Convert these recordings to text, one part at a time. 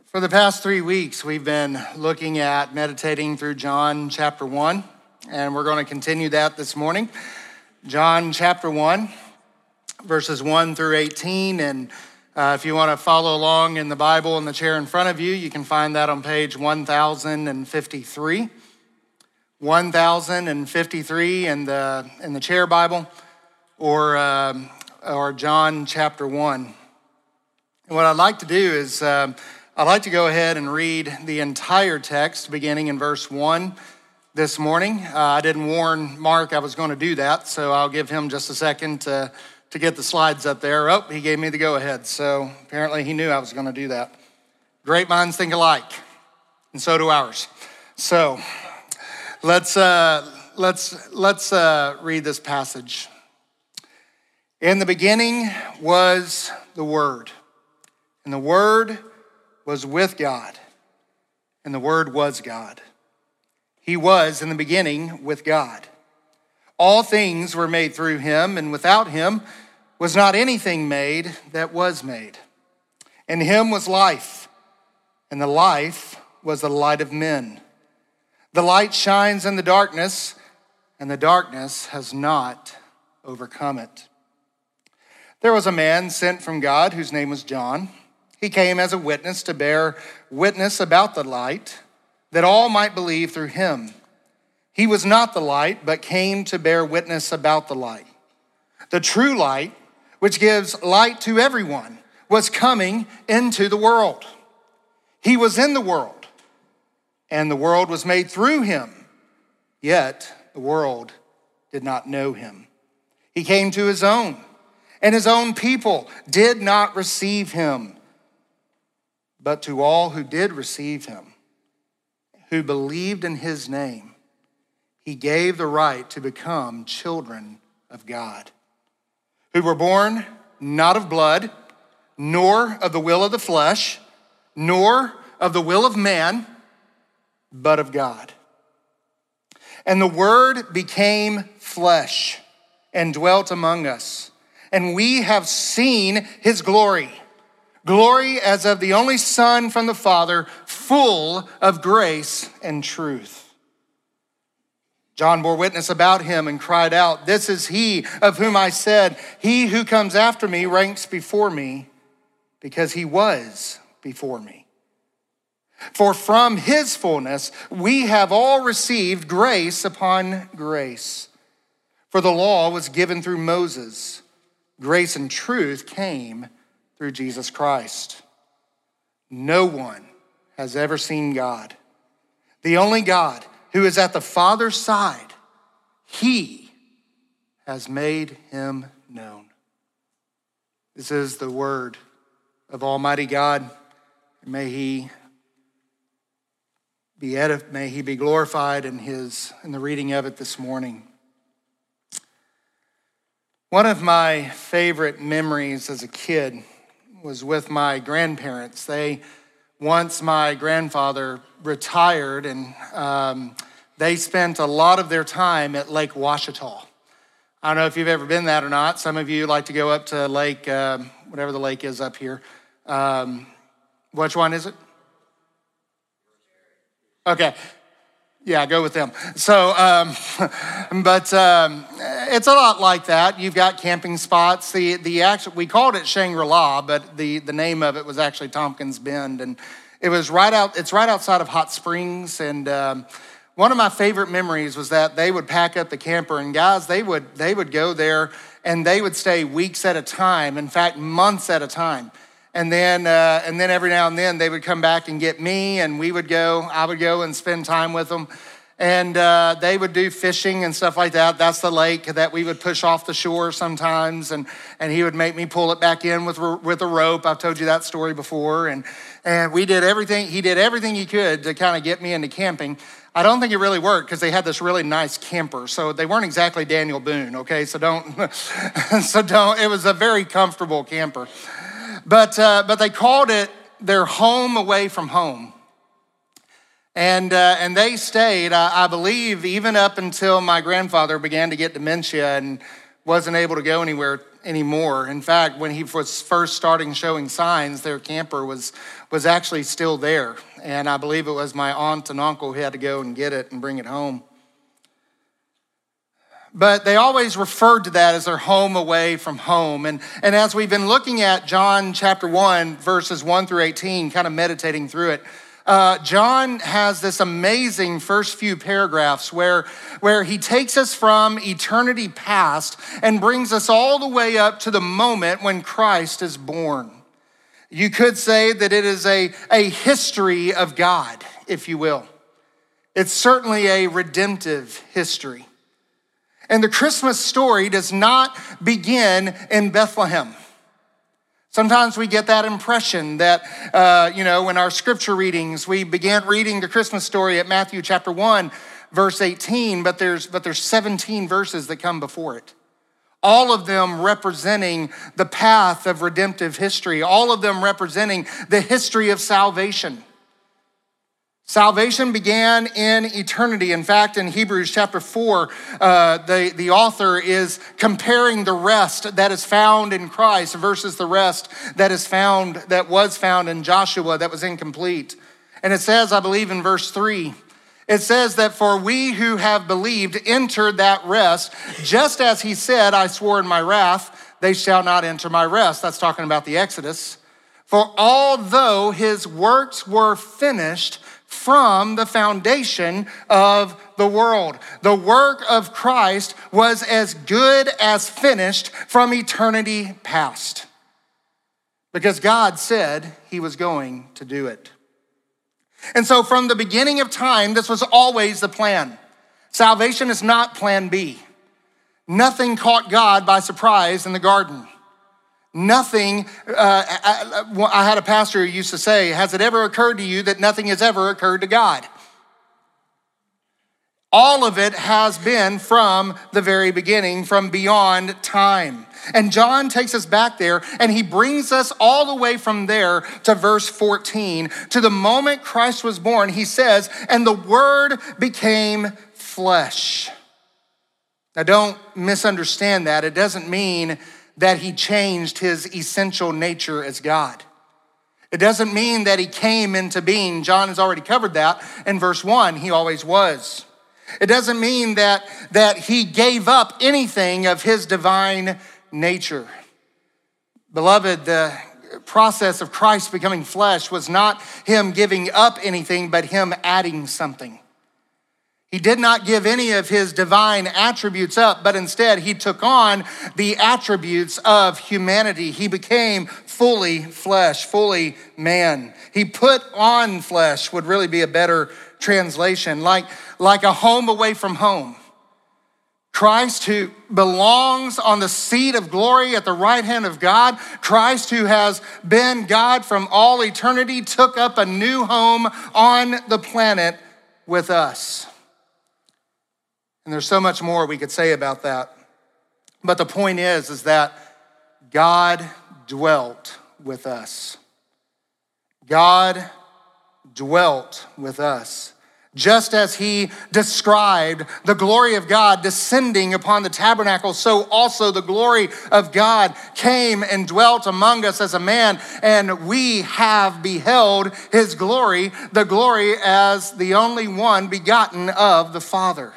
For the past 3 weeks, we've been looking at meditating through John chapter 1, and we're going to continue that this morning. John chapter 1, verses 1 through 18, and if you want to follow along in the Bible in the chair in front of you, you can find that on page 1053. 1053 in the chair Bible, or John chapter 1. And what I'd like to do is I'd like to go ahead and read the entire text beginning in verse 1 this morning. I didn't warn Mark I was going to do that, so I'll give him just a second to get the slides up there. Oh, he gave me the go-ahead, so apparently he knew I was going to do that. Great minds think alike, and so do ours. So let's read this passage. In the beginning was the Word, and the Word was with God, and the Word was God. He was in the beginning with God. All things were made through him, and without him was not anything made that was made. In him was life, and the life was the light of men. The light shines in the darkness, and the darkness has not overcome it. There was a man sent from God whose name was John. He came as a witness to bear witness about the light, that all might believe through him. He was not the light, but came to bear witness about the light. The true light, which gives light to everyone, was coming into the world. He was in the world, and the world was made through him, yet the world did not know him. He came to his own, and his own people did not receive him. But to all who did receive him, who believed in his name, he gave the right to become children of God, who were born not of blood, nor of the will of the flesh, nor of the will of man, but of God. And the Word became flesh and dwelt among us, and we have seen his glory. Glory as of the only Son from the Father, full of grace and truth. John bore witness about him and cried out, "This is he of whom I said, he who comes after me ranks before me, because he was before me. For from his fullness we have all received grace upon grace. For the law was given through Moses. Grace and truth came through Jesus Christ. No one has ever seen God. The only God who is at the Father's side, he has made him known." This is the word of Almighty God. May he be glorified in the reading of it this morning. One of my favorite memories as a kid was with my grandparents. Once my grandfather retired, and they spent a lot of their time at Lake Ouachita. I don't know if you've ever been that or not. Some of you like to go up to Lake, whatever the lake is up here. Which one is it? Okay. Yeah, go with them. So, but it's a lot like that. You've got camping spots. We called it Shangri-La, but the name of it was actually Tompkins Bend, and it's right outside of Hot Springs. And one of my favorite memories was that they would pack up the camper, and guys, they would go there and they would stay weeks at a time. In fact, months at a time. And then every now and then they would come back and get me, and I would go and spend time with them. And they would do fishing and stuff like that. That's the lake that we would push off the shore sometimes. And he would make me pull it back in with a rope. I've told you that story before. And he did everything he could to kind of get me into camping. I don't think it really worked because they had this really nice camper. So they weren't exactly Daniel Boone, okay? So don't, it was a very comfortable camper. But they called it their home away from home. And they stayed, I believe, even up until my grandfather began to get dementia. And wasn't able to go anywhere anymore. In fact, when he was first starting showing signs, their camper was actually still there. And I believe it was my aunt and uncle who had to go and get it and bring it home. But they always referred to that as their home away from home. And as we've been looking at John chapter 1, verses 1 through 18, kind of meditating through it, John has this amazing first few paragraphs where he takes us from eternity past and brings us all the way up to the moment when Christ is born. You could say that it is a history of God, if you will. It's certainly a redemptive history. And the Christmas story does not begin in Bethlehem. Sometimes we get that impression that, in our scripture readings, we began reading the Christmas story at Matthew chapter 1, verse 18, but there's 17 verses that come before it. All of them representing the path of redemptive history, all of them representing the history of salvation. Salvation began in eternity. In fact, in Hebrews chapter 4, the author is comparing the rest that is found in Christ versus the rest that was found in Joshua that was incomplete. And it says, I believe in verse 3, it says that for we who have believed entered that rest, just as he said, I swore in my wrath, they shall not enter my rest. That's talking about the Exodus. For although his works were finished from the foundation of the world. The work of Christ was as good as finished from eternity past. Because God said he was going to do it. And so from the beginning of time, this was always the plan. Salvation is not plan B. Nothing caught God by surprise in the garden. Nothing, I had a pastor who used to say, has it ever occurred to you that nothing has ever occurred to God? All of it has been from the very beginning, from beyond time. And John takes us back there and he brings us all the way from there to verse 14, to the moment Christ was born. He says, and the Word became flesh. Now don't misunderstand that. It doesn't mean that he changed his essential nature as God. It doesn't mean that he came into being. John has already covered that in verse 1. He always was. It doesn't mean that he gave up anything of his divine nature. Beloved, the process of Christ becoming flesh was not him giving up anything, but him adding something. He did not give any of his divine attributes up, but instead he took on the attributes of humanity. He became fully flesh, fully man. He put on flesh would really be a better translation, like a home away from home. Christ, who belongs on the seat of glory at the right hand of God, Christ, who has been God from all eternity, took up a new home on the planet with us. And there's so much more we could say about that. But the point is that God dwelt with us. God dwelt with us. Just as he described the glory of God descending upon the tabernacle, so also the glory of God came and dwelt among us as a man, and we have beheld his glory, the glory as the only one begotten of the Father.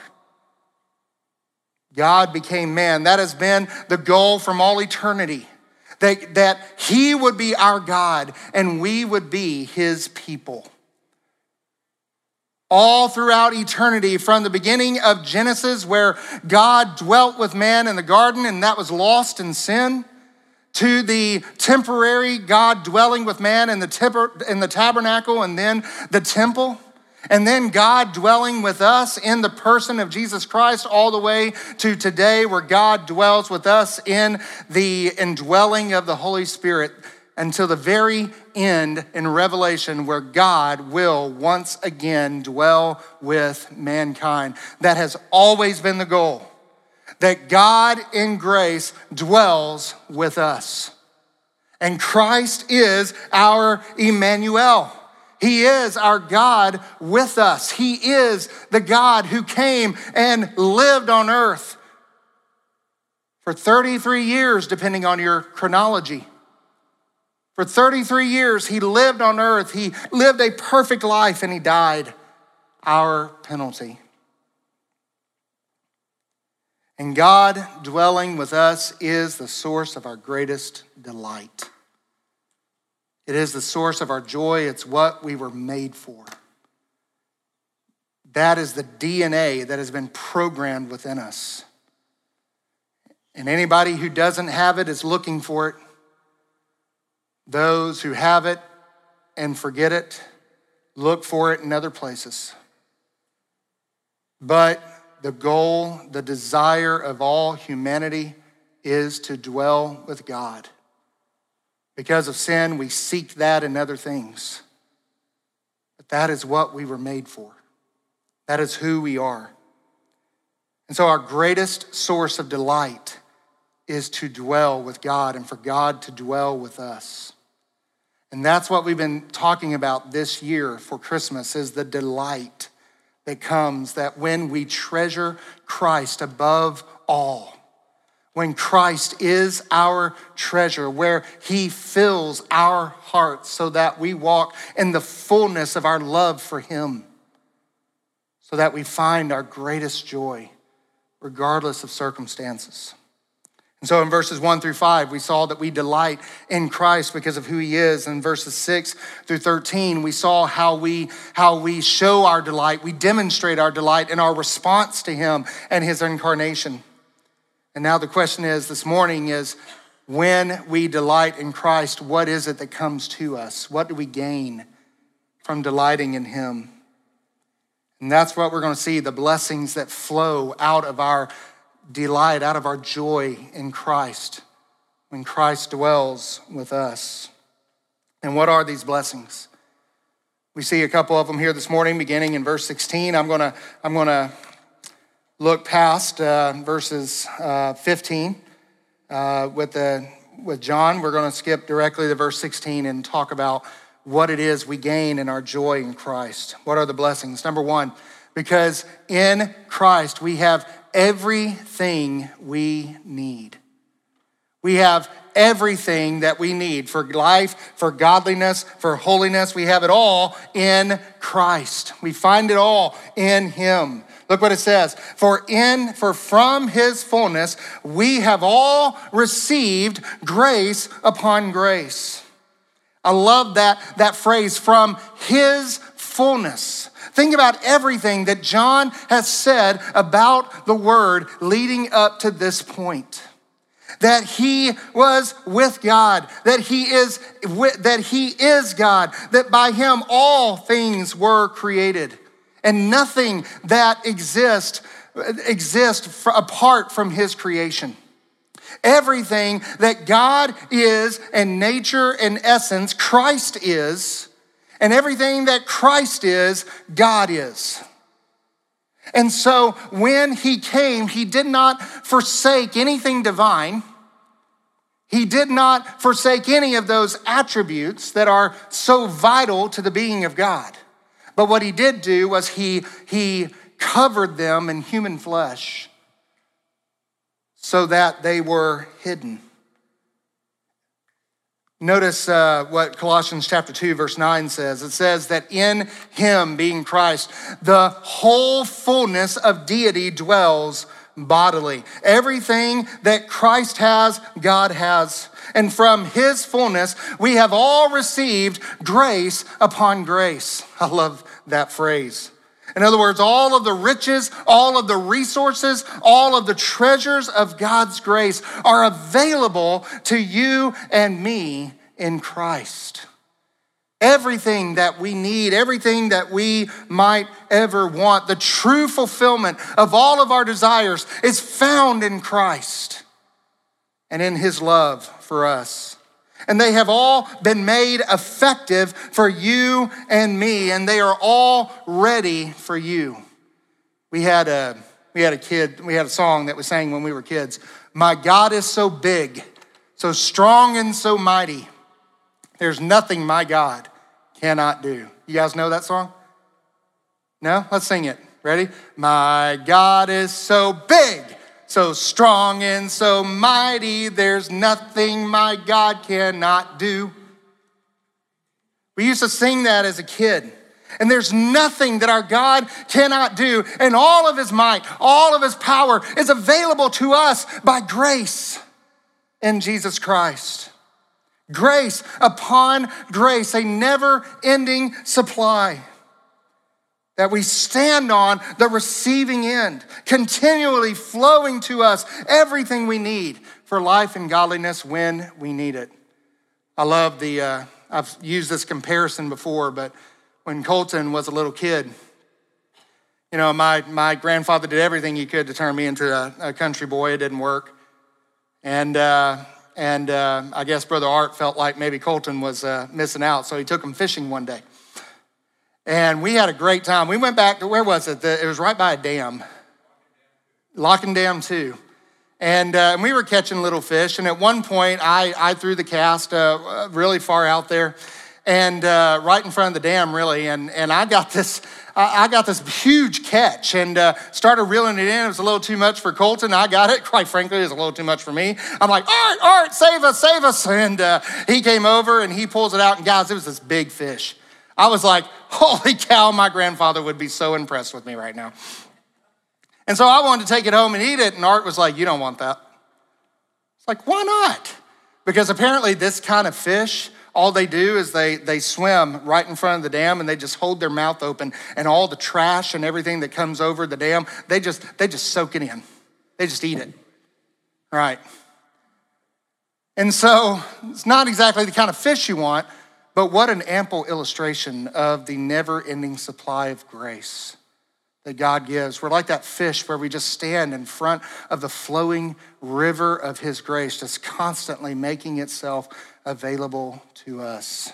God became man. That has been the goal from all eternity, that he would be our God and we would be his people. All throughout eternity, from the beginning of Genesis, where God dwelt with man in the garden and that was lost in sin, to the temporary God dwelling with man in the tabernacle and then the temple, and then God dwelling with us in the person of Jesus Christ, all the way to today where God dwells with us in the indwelling of the Holy Spirit, until the very end in Revelation, where God will once again dwell with mankind. That has always been the goal, that God in grace dwells with us. And Christ is our Emmanuel. He is our God with us. He is the God who came and lived on earth for For 33 years, depending on your chronology. For 33 years, he lived on earth. He lived a perfect life and he died our penalty. And God dwelling with us is the source of our greatest delight. It is the source of our joy. It's what we were made for. That is the DNA that has been programmed within us. And anybody who doesn't have it is looking for it. Those who have it and forget it, look for it in other places. But the goal, the desire of all humanity is to dwell with God. Because of sin, we seek that in other things. But that is what we were made for. That is who we are. And so our greatest source of delight is to dwell with God and for God to dwell with us. And that's what we've been talking about this year for Christmas, is the delight that comes that when we treasure Christ above all, when Christ is our treasure, where he fills our hearts so that we walk in the fullness of our love for him, so that we find our greatest joy regardless of circumstances. And so in verses 1-5, we saw that we delight in Christ because of who he is. In verses 6-13, we saw how we show our delight. We demonstrate our delight in our response to him and his incarnation. And now the question is, this morning is, when we delight in Christ, what is it that comes to us? What do we gain from delighting in him? And that's what we're going to see, the blessings that flow out of our delight, out of our joy in Christ, when Christ dwells with us. And what are these blessings? We see a couple of them here this morning, beginning in verse 16. I'm gonna look past verses 15 with John. We're gonna skip directly to verse 16 and talk about what it is we gain in our joy in Christ. What are the blessings? Number one, because in Christ we have everything we need. We have everything that we need for life, for godliness, for holiness. We have it all in Christ. We find it all in him. Look what it says. For from his fullness we have all received grace upon grace. I love that phrase, from his fullness. Think about everything that John has said about the word leading up to this point. That he was with God, that he is God, that by him all things were created, and nothing that exists apart from his creation. Everything that God is in nature and essence, Christ is. And everything that Christ is, God is. And so when he came, he did not forsake anything divine. He did not forsake any of those attributes that are so vital to the being of God. But what he did do was he covered them in human flesh so that they were hidden. Notice what Colossians chapter 2, verse 9 says. It says that in him, being Christ, the whole fullness of deity dwells bodily. Everything that Christ has, God has. And from his fullness, we have all received grace upon grace. I love that phrase. In other words, all of the riches, all of the resources, all of the treasures of God's grace are available to you and me in Christ. Everything that we need, everything that we might ever want, the true fulfillment of all of our desires is found in Christ and in his love for us. And they have all been made effective for you and me, and they are all ready for you. We had a song that we sang when we were kids. My God is so big, so strong and so mighty. There's nothing my God cannot do. You guys know that song? No? Let's sing it. Ready? My God is so big, so strong and so mighty, there's nothing my God cannot do. We used to sing that as a kid. And there's nothing that our God cannot do. And all of his might, all of his power is available to us by grace in Jesus Christ. Grace upon grace, a never-ending supply that we stand on the receiving end, continually flowing to us everything we need for life and godliness when we need it. I love I've used this comparison before, but when Colton was a little kid, my grandfather did everything he could to turn me into a country boy. It didn't work. And I guess Brother Art felt like maybe Colton was missing out, so he took him fishing one day. And we had a great time. We went back to, where was it? It was right by a dam, Locking Dam 2. And we were catching little fish. And at one point, I threw the cast really far out there, and right in front of the dam, really. And I got this huge catch and started reeling it in. It was a little too much for Colton. I got it. Quite frankly, it was a little too much for me. I'm like, Art, save us. And he came over and he pulls it out. And guys, it was this big fish. I was like, holy cow, my grandfather would be so impressed with me right now. And so I wanted to take it home and eat it. And Art was like, you don't want that. It's like, why not? Because apparently this kind of fish, all they do is they swim right in front of the dam and they just hold their mouth open, and all the trash and everything that comes over the dam, they just soak it in. They just eat it, right? And so it's not exactly the kind of fish you want, but what an ample illustration of the never-ending supply of grace that God gives. We're like that fish where we just stand in front of the flowing river of his grace, just constantly making itself available to us.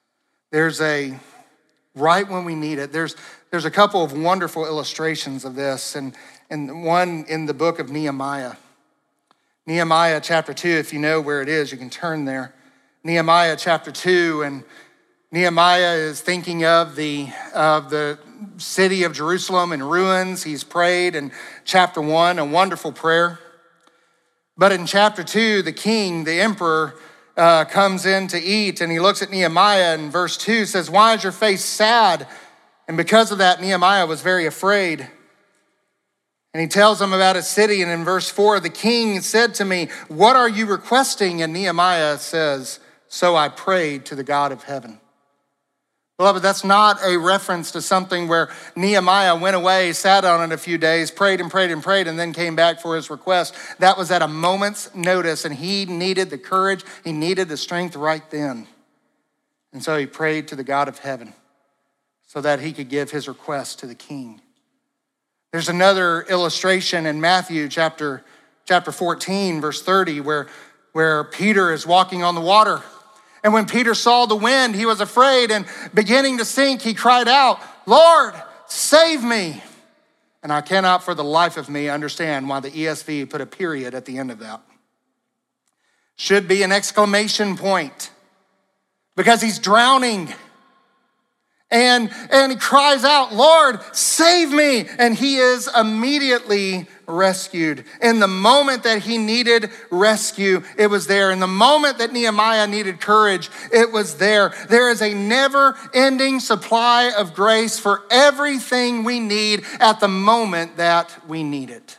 Right when we need it, there's a couple of wonderful illustrations of this, and one in the book of Nehemiah. Nehemiah chapter 2, if you know where it is, you can turn there. Nehemiah chapter 2, and Nehemiah is thinking of the city of Jerusalem in ruins. He's prayed in chapter 1, a wonderful prayer. But in chapter 2, the king, the emperor, comes in to eat, and he looks at Nehemiah, and verse 2 says, "Why is your face sad?" And because of that, Nehemiah was very afraid. And he tells him about his city, and in verse 4, the king said to me, "What are you requesting?" And Nehemiah says, "So I prayed to the God of heaven." Beloved, that's not a reference to something where Nehemiah went away, sat on it a few days, prayed, and then came back for his request. That was at a moment's notice, and he needed the courage, he needed the strength right then. And so he prayed to the God of heaven so that he could give his request to the king. There's another illustration in Matthew chapter 14, verse 30, where Peter is walking on the water. And when Peter saw the wind, he was afraid, and beginning to sink, he cried out, "Lord, save me." And I cannot for the life of me understand why the ESV put a period at the end of that. Should be an exclamation point, because he's drowning. And he cries out, "Lord, save me." And he is immediately rescued. In the moment that he needed rescue, it was there. In the moment that Nehemiah needed courage, it was there. There is a never-ending supply of grace for everything we need at the moment that we need it.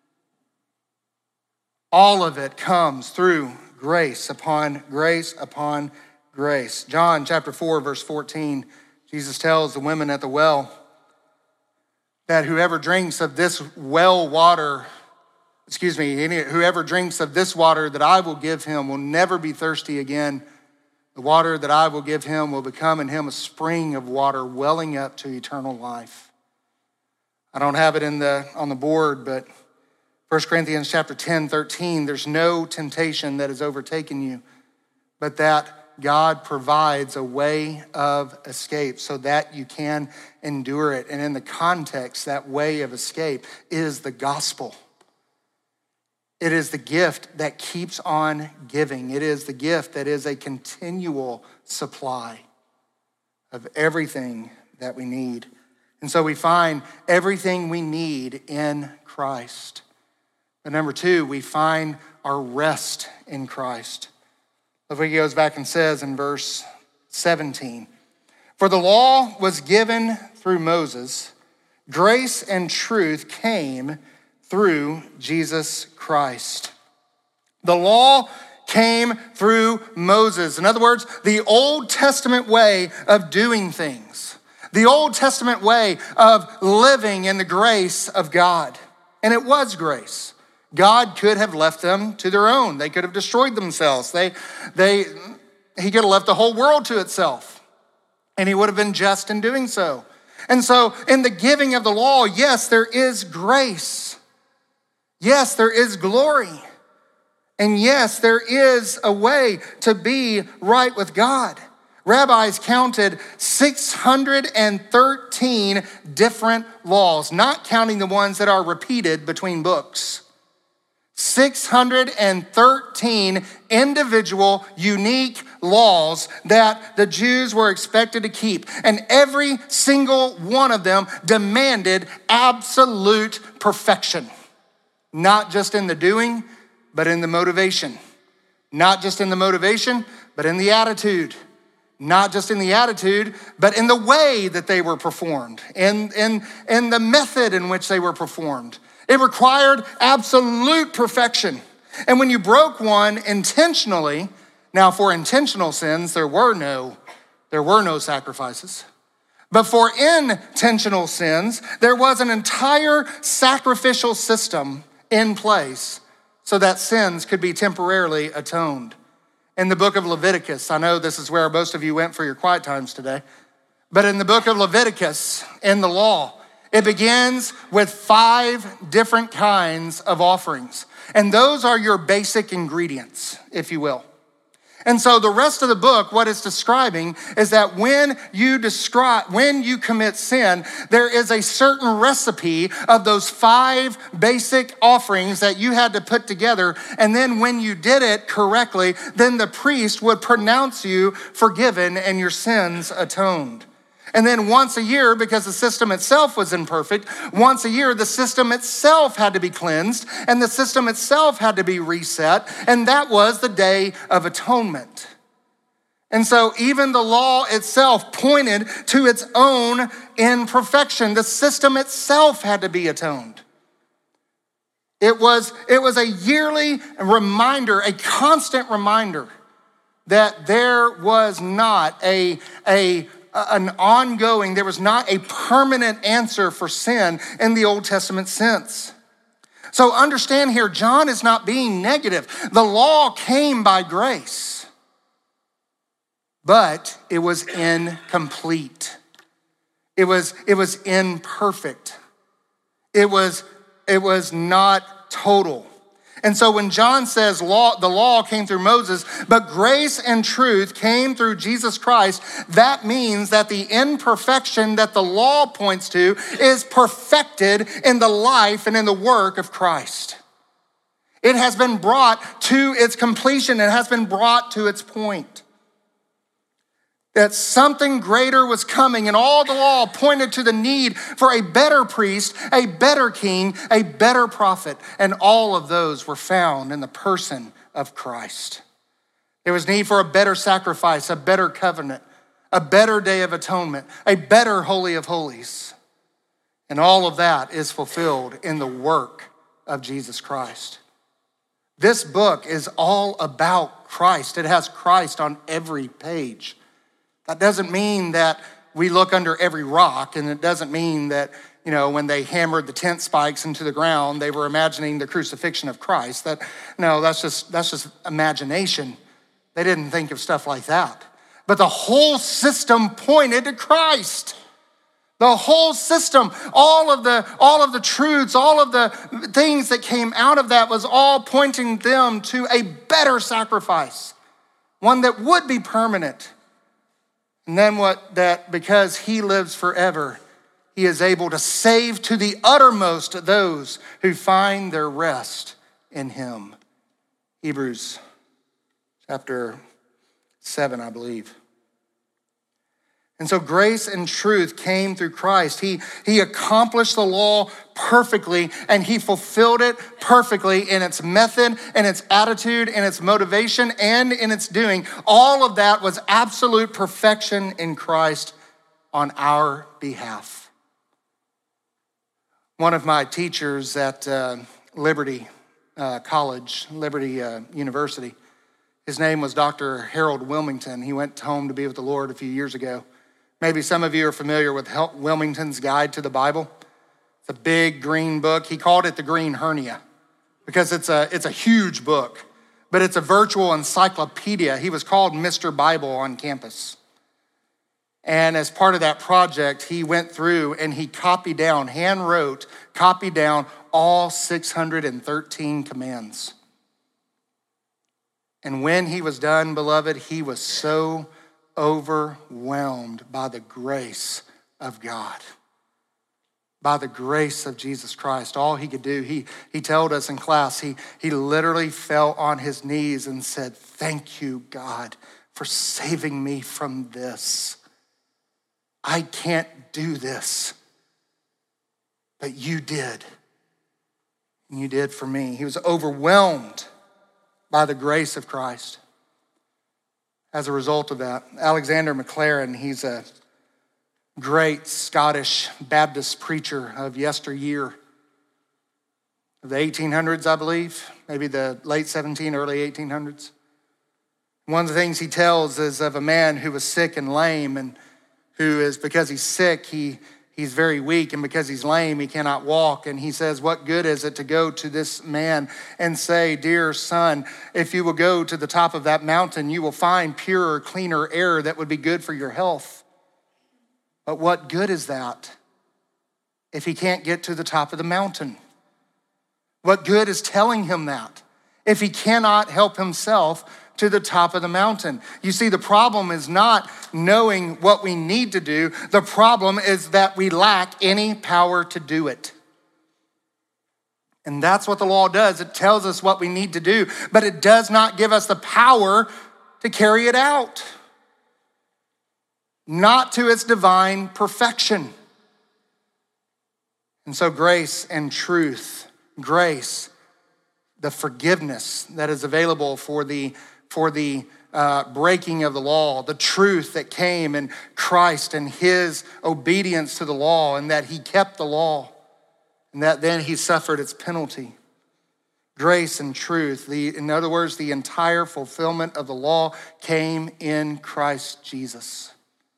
All of it comes through grace upon grace upon grace. John chapter 4, verse 14, Jesus tells the women at the well that whoever drinks of this whoever drinks of this water that I will give him will never be thirsty again. The water that I will give him will become in him a spring of water welling up to eternal life. I don't have it on the board, but 1 Corinthians chapter 10, 13, there's no temptation that has overtaken you, but that God provides a way of escape so that you can endure it. And in the context, that way of escape is the gospel. It is the gift that keeps on giving. It is the gift that is a continual supply of everything that we need. And so we find everything we need in Christ. But number two, we find our rest in Christ. Look what he goes back and says in verse 17. For the law was given through Moses, grace and truth came through Jesus Christ. The law came through Moses. In other words, the Old Testament way of doing things. The Old Testament way of living in the grace of God. And it was grace. God could have left them to their own. They could have destroyed themselves. He could have left the whole world to itself. And he would have been just in doing so. And so in the giving of the law, yes, there is grace. Yes, there is glory. And yes, there is a way to be right with God. Rabbis counted 613 different laws, not counting the ones that are repeated between books. 613 individual, unique laws that the Jews were expected to keep. And every single one of them demanded absolute perfection. Not just in the doing, but in the motivation. Not just in the motivation, but in the attitude. Not just in the attitude, but in the way that they were performed, and the method in which they were performed. It required absolute perfection. And when you broke one intentionally, now for intentional sins, there were no sacrifices. But for intentional sins, there was an entire sacrificial system in place so that sins could be temporarily atoned. In the book of Leviticus, I know this is where most of you went for your quiet times today, but in the book of Leviticus, in the law, it begins with 5 different kinds of offerings. And those are your basic ingredients, if you will. And so the rest of the book, what it's describing is that when you commit sin, there is a certain recipe of those 5 basic offerings that you had to put together. And then when you did it correctly, then the priest would pronounce you forgiven and your sins atoned. And then once a year, because the system itself was imperfect, once a year the system itself had to be cleansed and the system itself had to be reset, and that was the Day of Atonement. And so even the law itself pointed to its own imperfection. The system itself had to be atoned. It was a yearly reminder, a constant reminder that there was not there was not a permanent answer for sin in the Old Testament sense. So understand here, John is not being negative. The law came by grace, but it was incomplete. It was imperfect. It was not total. And so when John says the law came through Moses, but grace and truth came through Jesus Christ, that means that the imperfection that the law points to is perfected in the life and in the work of Christ. It has been brought to its completion. It has been brought to its point. That something greater was coming, and all the law pointed to the need for a better priest, a better king, a better prophet, and all of those were found in the person of Christ. There was need for a better sacrifice, a better covenant, a better Day of Atonement, a better Holy of Holies. And all of that is fulfilled in the work of Jesus Christ. This book is all about Christ. It has Christ on every page. That doesn't mean that we look under every rock, and it doesn't mean that, when they hammered the tent spikes into the ground, they were imagining the crucifixion of Christ. That's just imagination. They didn't think of stuff like that. But the whole system pointed to Christ. The whole system, all of the truths, all of the things that came out of that was all pointing them to a better sacrifice, one that would be permanent. And then because he lives forever, he is able to save to the uttermost those who find their rest in him. Hebrews chapter 7, I believe. And so grace and truth came through Christ. He accomplished the law perfectly, and he fulfilled it perfectly in its method, in its attitude, in its motivation, and in its doing. All of that was absolute perfection in Christ on our behalf. One of my teachers at Liberty College, Liberty University, his name was Dr. Harold Wilmington. He went home to be with the Lord a few years ago. Maybe some of you are familiar with Wilmington's Guide to the Bible. It's a big green book. He called it the Green Hernia because it's a huge book, but it's a virtual encyclopedia. He was called Mr. Bible on campus. And as part of that project, he went through and he copied down all 613 commands. And when he was done, beloved, he was so overwhelmed by the grace of God, by the grace of Jesus Christ. All he could do, he told us in class, he literally fell on his knees and said, "Thank you, God, for saving me from this. I can't do this, but you did. And you did for me." He was overwhelmed by the grace of Christ. As a result of that, Alexander MacLaren, he's a great Scottish Baptist preacher of yesteryear, of the 1800s, I believe, maybe the late 17, early 1800s. One of the things he tells is of a man who was sick and lame, and who is, because he's sick, he's very weak, and because he's lame, he cannot walk. And he says, what good is it to go to this man and say, "Dear son, if you will go to the top of that mountain, you will find purer, cleaner air that would be good for your health." But what good is that if he can't get to the top of the mountain? What good is telling him that if he cannot help himself to the top of the mountain? You see, the problem is not knowing what we need to do. The problem is that we lack any power to do it. And that's what the law does. It tells us what we need to do, but it does not give us the power to carry it out. Not to its divine perfection. And so grace and truth, grace, the forgiveness that is available for the breaking of the law, the truth that came in Christ and his obedience to the law, and that he kept the law, and that then he suffered its penalty. Grace and truth, in other words, the entire fulfillment of the law came in Christ Jesus.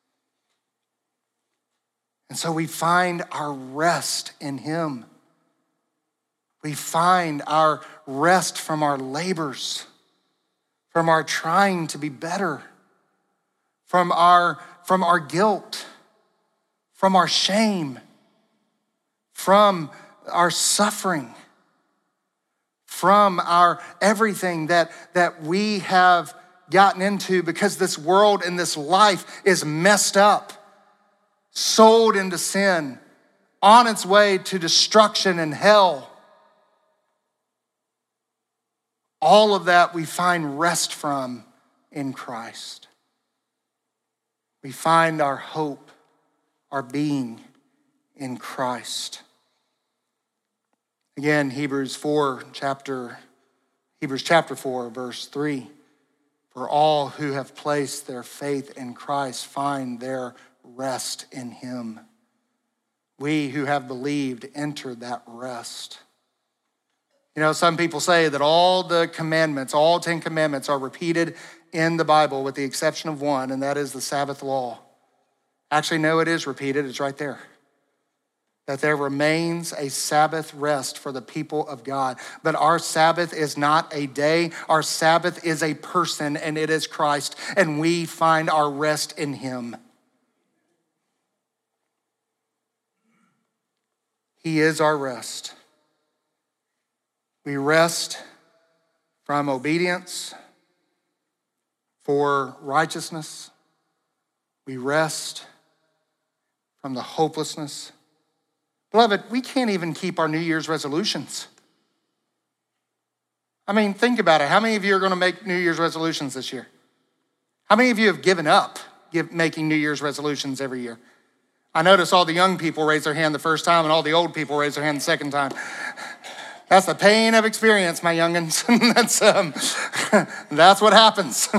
And so we find our rest in him. We find our rest from our labors, from our trying to be better, from our guilt, from our shame, from our suffering, from our everything that we have gotten into because this world and this life is messed up, sold into sin, on its way to destruction and hell. All of that we find rest from in Christ. We find our hope, our being in Christ. Again, Hebrews chapter 4, verse 3. For all who have placed their faith in Christ find their rest in him. We who have believed enter that rest. You know, some people say that all 10 commandments are repeated in the Bible with the exception of one, and that is the Sabbath law. Actually, no, it is repeated. It's right there. That there remains a Sabbath rest for the people of God. But our Sabbath is not a day. Our Sabbath is a person, and it is Christ, and we find our rest in him. He is our rest. We rest from obedience for righteousness. We rest from the hopelessness. Beloved, we can't even keep our New Year's resolutions. I mean, think about it. How many of you are going to make New Year's resolutions this year? How many of you have given up making New Year's resolutions every year. I notice all the young people raise their hand the first time and all the old people raise their hand the second time. That's the pain of experience, my youngins. That's what happens.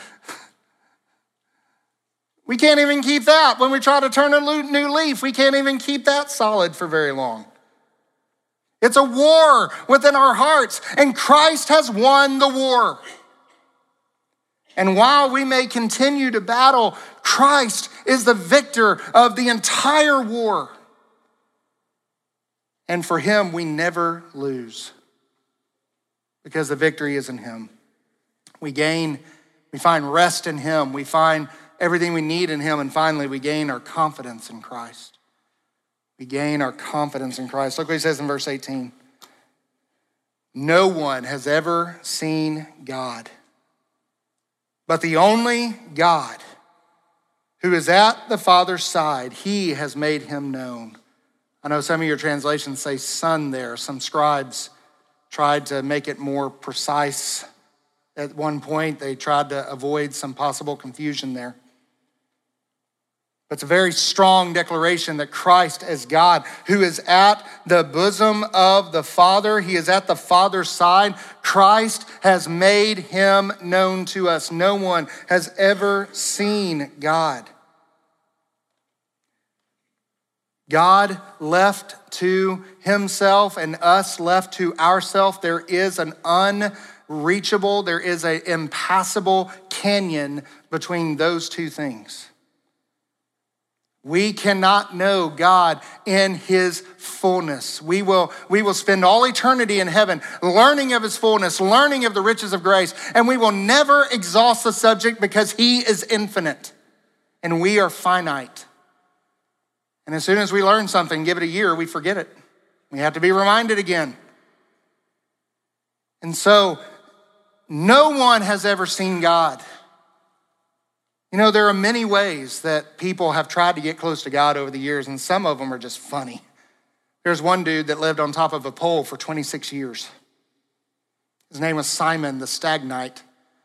We can't even keep that. When we try to turn a new leaf, we can't even keep that solid for very long. It's a war within our hearts, and Christ has won the war. And while we may continue to battle, Christ is the victor of the entire war. And for him, we never lose because the victory is in him. We find rest in him. We find everything we need in him. And finally, we gain our confidence in Christ. We gain our confidence in Christ. Look what he says in verse 18. No one has ever seen God, but the only God who is at the Father's side, he has made him known. I know some of your translations say son there. Some scribes tried to make it more precise. At one point, they tried to avoid some possible confusion there. But it's a very strong declaration that Christ is God, who is at the bosom of the Father. He is at the Father's side. Christ has made him known to us. No one has ever seen God. God left to himself and us left to ourselves. There is an unreachable, there is an impassable canyon between those two things. We cannot know God in his fullness. We will spend all eternity in heaven learning of his fullness, learning of the riches of grace, and we will never exhaust the subject because he is infinite and we are finite. And as soon as we learn something, give it a year, we forget it. We have to be reminded again. And so, no one has ever seen God. You know, there are many ways that people have tried to get close to God over the years, and some of them are just funny. There's one dude that lived on top of a pole for 26 years. His name was Simon the Stagnite.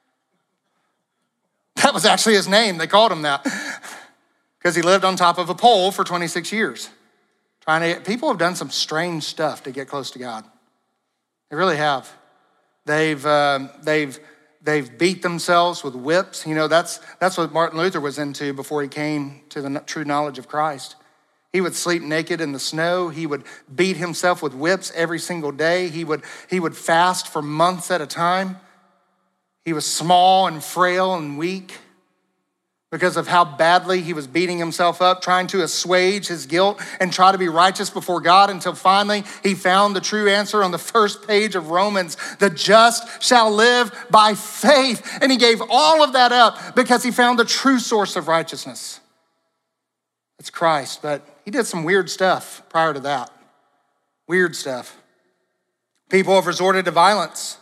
That was actually his name. They called him that. Because he lived on top of a pole for 26 years. People have done some strange stuff to get close to God. They really have. They've beat themselves with whips. You know, that's what Martin Luther was into before he came to the true knowledge of Christ. He would sleep naked in the snow. He would beat himself with whips every single day. He would fast for months at a time. He was small and frail and weak because of how badly he was beating himself up, trying to assuage his guilt and try to be righteous before God, until finally he found the true answer on the first page of Romans. The just shall live by faith. And he gave all of that up because he found the true source of righteousness. It's Christ, but he did some weird stuff prior to that. Weird stuff. People have resorted to violence.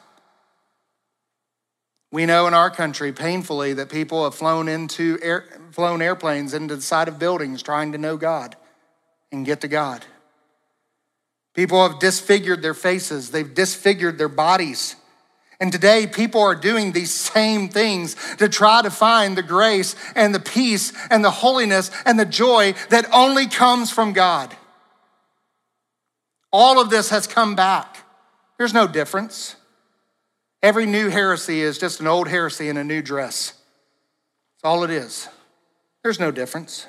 We know in our country, painfully, that people have flown airplanes into the side of buildings trying to know God and get to God. People have disfigured their faces. They've disfigured their bodies. And today, people are doing these same things to try to find the grace and the peace and the holiness and the joy that only comes from God. All of this has come back. There's no difference. Every new heresy is just an old heresy in a new dress. That's all it is. There's no difference.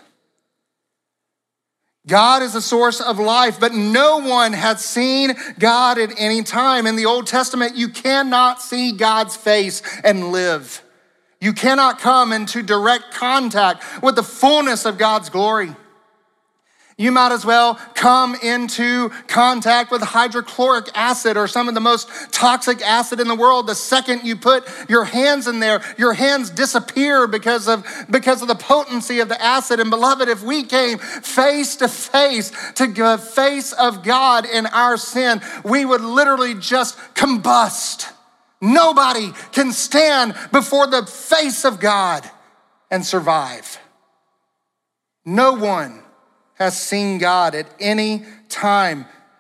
God is the source of life, but no one has seen God at any time. In the Old Testament, you cannot see God's face and live. You cannot come into direct contact with the fullness of God's glory. You might as well come into contact with hydrochloric acid or some of the most toxic acid in the world. The second you put your hands in there, your hands disappear because of the potency of the acid. And beloved, if we came face to the face of God in our sin, we would literally just combust. Nobody can stand before the face of God and survive. No one has seen God at any time.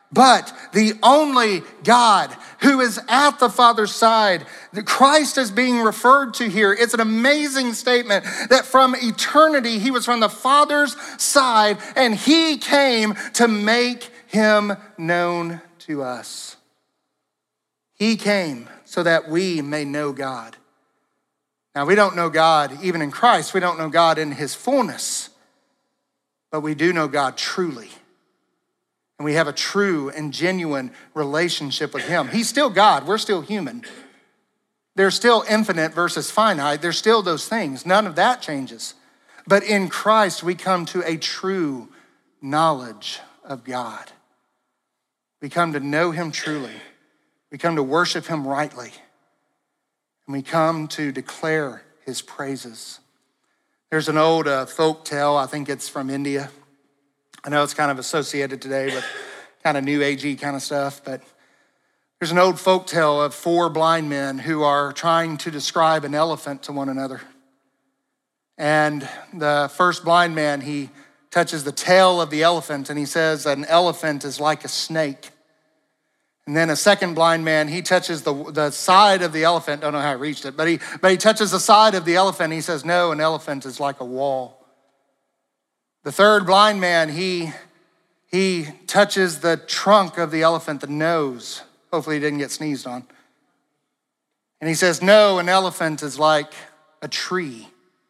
but the only God who is at the Father's side. Christ is being referred to here. It's an amazing statement that from eternity, he was from the Father's side, and he came to make him known to us. He came so that we may know God. Now, we don't know God even in Christ. We don't know God in his fullness, but we do know God truly. And we have a true and genuine relationship with him. He's still God. We're still human. There's still infinite versus finite. There's still those things. None of that changes. But in Christ, we come to a true knowledge of God. We come to know him truly. We come to worship him rightly. And we come to declare his praises. There's an old folk tale. I think it's from India. I know it's kind of associated today with kind of new agey kind of stuff, but there's an old folk tale of 4 blind men who are trying to describe an elephant to one another. And the first blind man, he touches the tail of the elephant and he says an elephant is like a snake. And then a second blind man, he touches the side of the elephant. Don't know how he reached it, but he touches the side of the elephant. He says, no, an elephant is like a wall. The third blind man, he touches the trunk of the elephant, the nose. Hopefully he didn't get sneezed on. And he says, no, an elephant is like a tree.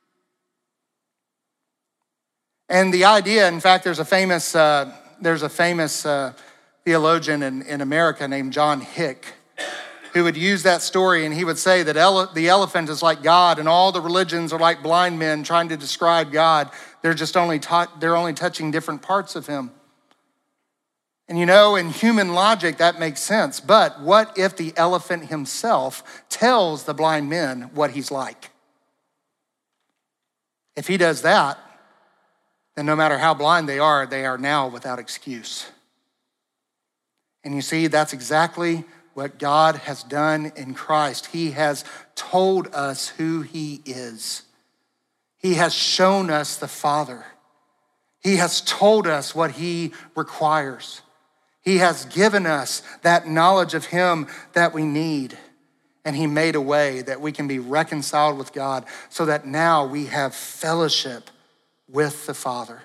And the idea, in fact, there's a famous theologian in America named John Hick who would use that story, and he would say that the elephant is like God, and all the religions are like blind men trying to describe God. They're just only touching different parts of him. And you know, in human logic, that makes sense. But what if the elephant himself tells the blind men what he's like? If he does that, then no matter how blind they are now without excuse. And you see, that's exactly what God has done in Christ. He has told us who he is. He has shown us the Father. He has told us what he requires. He has given us that knowledge of him that we need. And he made a way that we can be reconciled with God so that now we have fellowship with the Father.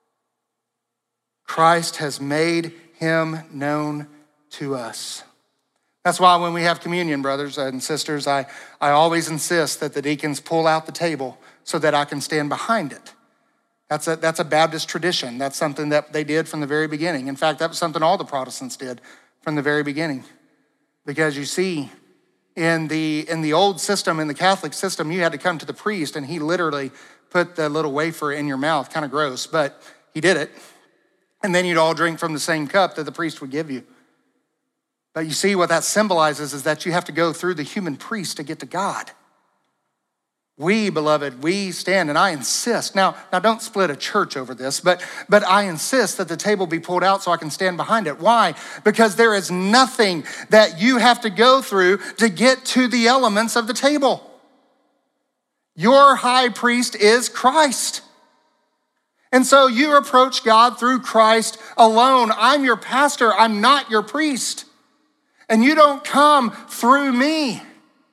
Christ has made him known to us. That's why when we have communion, brothers and sisters, I always insist that the deacons pull out the table so that I can stand behind it. That's a Baptist tradition. That's something that they did from the very beginning. In fact, that was something all the Protestants did from the very beginning. Because you see, in the old system, in the Catholic system, you had to come to the priest and he literally put the little wafer in your mouth. Kind of gross, but he did it. And then you'd all drink from the same cup that the priest would give you. But you see what that symbolizes is that you have to go through the human priest to get to God. We, beloved, we stand, and I insist. Now don't split a church over this, but I insist that the table be pulled out so I can stand behind it. Why? Because there is nothing that you have to go through to get to the elements of the table. Your high priest is Christ. And so you approach God through Christ alone. I'm your pastor. I'm not your priest. And you don't come through me.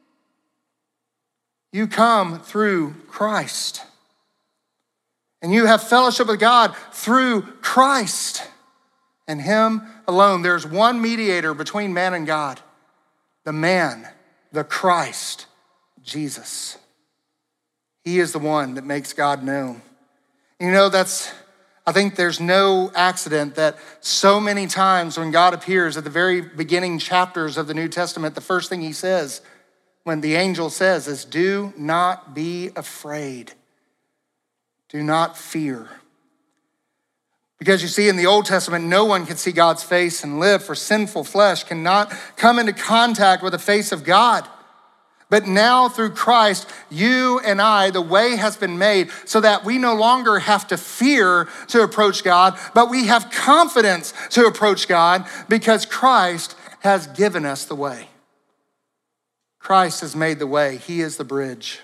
You come through Christ. And you have fellowship with God through Christ and him alone. There's one mediator between man and God. The man, the Christ, Jesus. He is the one that makes God known. You know, I think there's no accident that so many times when God appears at the very beginning chapters of the New Testament, the first thing he says when the angel says is, do not be afraid. Do not fear. Because you see, in the Old Testament, no one could see God's face and live, for sinful flesh cannot come into contact with the face of God. But now through Christ, you and I, the way has been made so that we no longer have to fear to approach God, but we have confidence to approach God because Christ has given us the way. Christ has made the way. He is the bridge.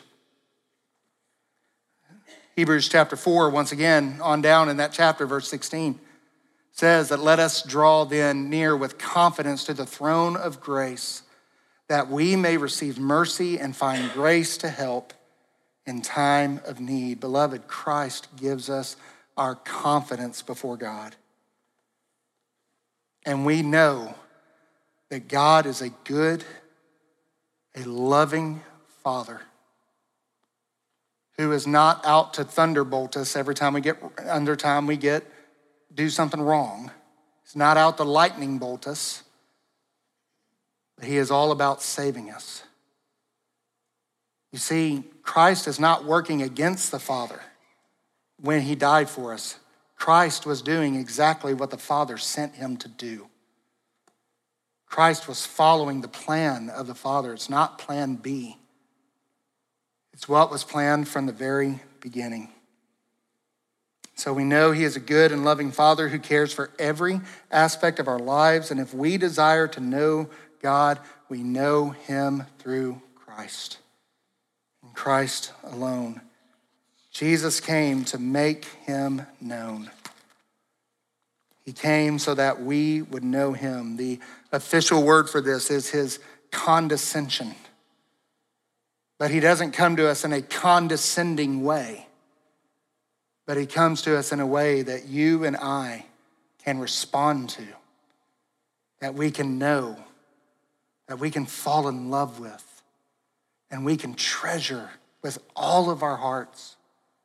Hebrews chapter 4, once again, on down in that chapter, verse 16, says that let us draw then near with confidence to the throne of grace, that we may receive mercy and find grace to help in time of need. Beloved, Christ gives us our confidence before God. And we know that God is a good, a loving Father who is not out to thunderbolt us every time we do something wrong. He's not out to lightning bolt us. But he is all about saving us. You see, Christ is not working against the Father when he died for us. Christ was doing exactly what the Father sent him to do. Christ was following the plan of the Father. It's not plan B. It's what was planned from the very beginning. So we know he is a good and loving Father who cares for every aspect of our lives. And if we desire to know God, we know him through Christ. And Christ alone. Jesus came to make him known. He came so that we would know him. The official word for this is his condescension. But he doesn't come to us in a condescending way. But he comes to us in a way that you and I can respond to, that we can know, that we can fall in love with, and we can treasure with all of our hearts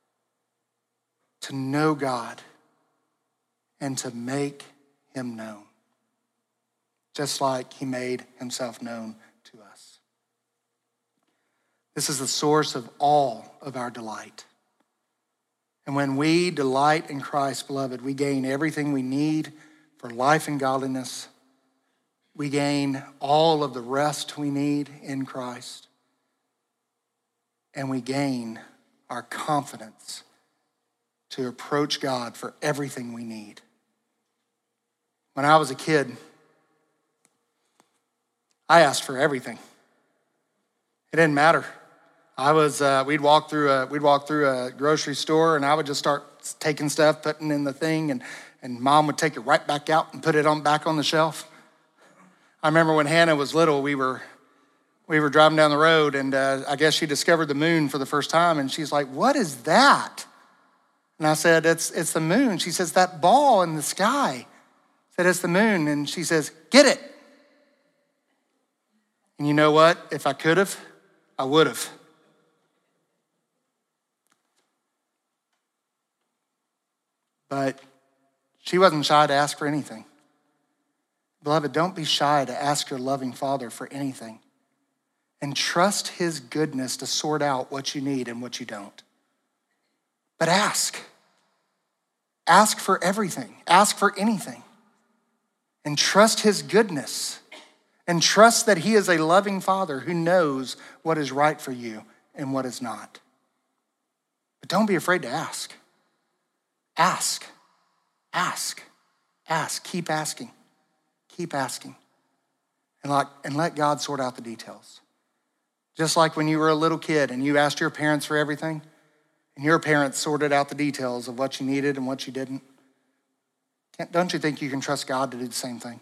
to know God and to make him known, just like he made himself known to us. This is the source of all of our delight. And when we delight in Christ, beloved, we gain everything we need for life and godliness. We gain all of the rest we need in Christ. And we gain our confidence to approach God for everything we need. When I was a kid, I asked for everything. It didn't matter. We'd walk through a grocery store, and I would just start taking stuff, putting in the thing, and Mom would take it right back out and put it back on the shelf. I remember when Hannah was little, we were driving down the road, and I guess she discovered the moon for the first time, and she's like, "What is that?" And I said, "It's the moon." She says, "That ball in the sky." I said, "It's the moon." And she says, "Get it." And you know what? If I could have, I would have. But she wasn't shy to ask for anything. Beloved, don't be shy to ask your loving Father for anything. And trust his goodness to sort out what you need and what you don't. But ask. Ask for everything. Ask for anything. And trust his goodness. And trust that he is a loving Father who knows what is right for you and what is not. But don't be afraid to ask. Ask, ask, ask. Keep asking, keep asking. And let God sort out the details. Just like when you were a little kid and you asked your parents for everything, and your parents sorted out the details of what you needed and what you didn't. Don't you think you can trust God to do the same thing?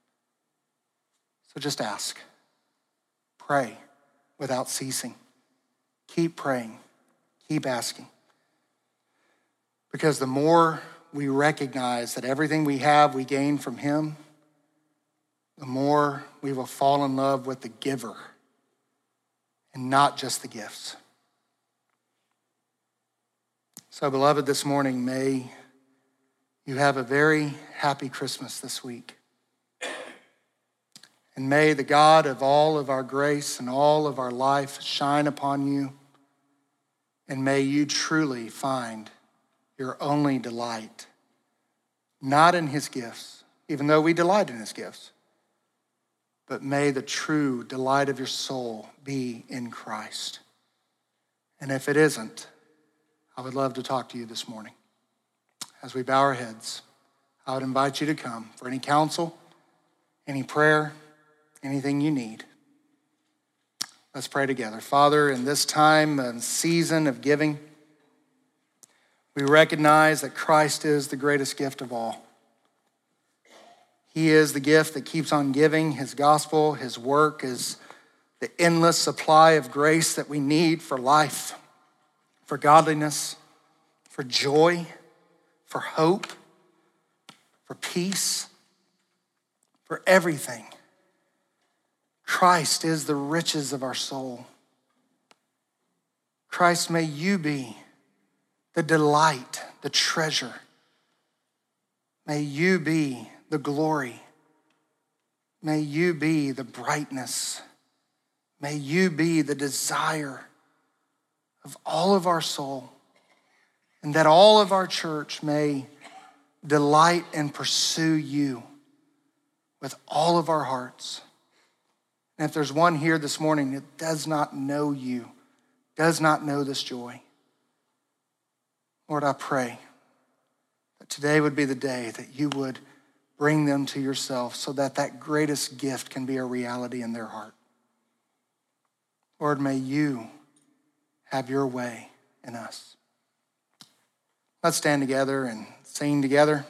So just ask. Pray without ceasing. Keep praying. Keep asking. Because the more we recognize that everything we have, we gain from him, the more we will fall in love with the giver and not just the gifts. So, beloved, this morning, may you have a very happy Christmas this week. And may the God of all of our grace and all of our life shine upon you. And may you truly find your only delight, not in his gifts, even though we delight in his gifts, but may the true delight of your soul be in Christ. And if it isn't, I would love to talk to you this morning. As we bow our heads, I would invite you to come for any counsel, any prayer, anything you need. Let's pray together. Father, in this time and season of giving, we recognize that Christ is the greatest gift of all. He is the gift that keeps on giving. His gospel, his work is the endless supply of grace that we need for life, for godliness, for joy, for hope, for peace, for everything. Christ is the riches of our soul. Christ, may you be the delight, the treasure. May you be the glory. May you be the brightness. May you be the desire of all of our soul, and that all of our church may delight and pursue you with all of our hearts. And if there's one here this morning that does not know you, does not know this joy, Lord, I pray that today would be the day that you would bring them to yourself so that that greatest gift can be a reality in their heart. Lord, may you have your way in us. Let's stand together and sing together.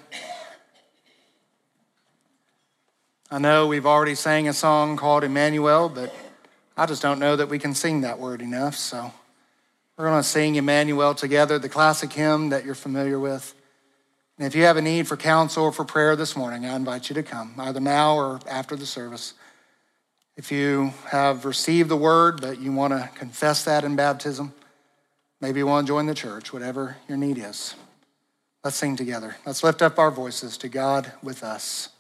I know we've already sang a song called Emmanuel, but I just don't know that we can sing that word enough. So we're going to sing Emmanuel together, the classic hymn that you're familiar with. And if you have a need for counsel or for prayer this morning, I invite you to come, either now or after the service. If you have received the word, but you want to confess that in baptism, maybe you want to join the church, whatever your need is. Let's sing together. Let's lift up our voices to God with us.